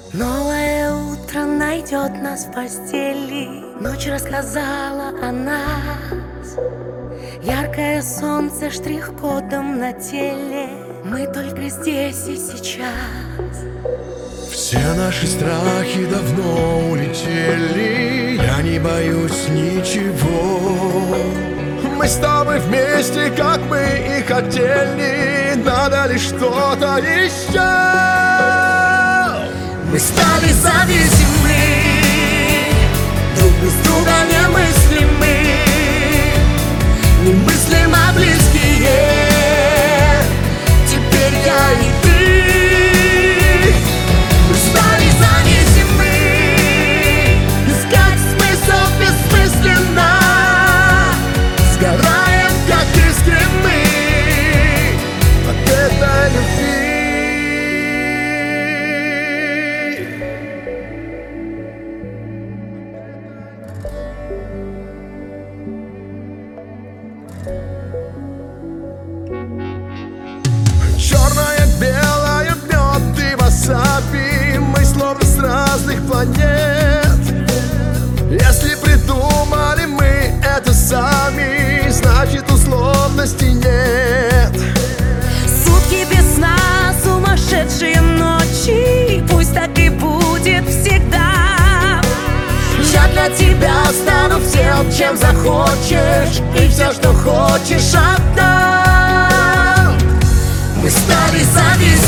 Новое утро найдет нас в постели. Ночь рассказала о нас. Яркое солнце штрих-кодом на теле. Мы только здесь и сейчас. Все наши страхи давно улетели. Я не боюсь ничего. Мы с тобой вместе, как мы и хотели. Надо лишь что-то еще. Мы стали зависимы, друг без друга немыслимы, немыслимо близкие. Теперь я и ты. Мы стали зависимы, искать смысл бессмысленно, сгораем, как искры мы от этой любви. Черное, белое, мед и васаби. Мы словно с разных планет. Если придумали мы это сами, значит условностей нет. Сутки без сна, сумасшедшие ночи. Пусть так и будет всегда. Я для тебя стану всем, чем захочешь, и все, что хочешь, отдам. Мы стали зависимы,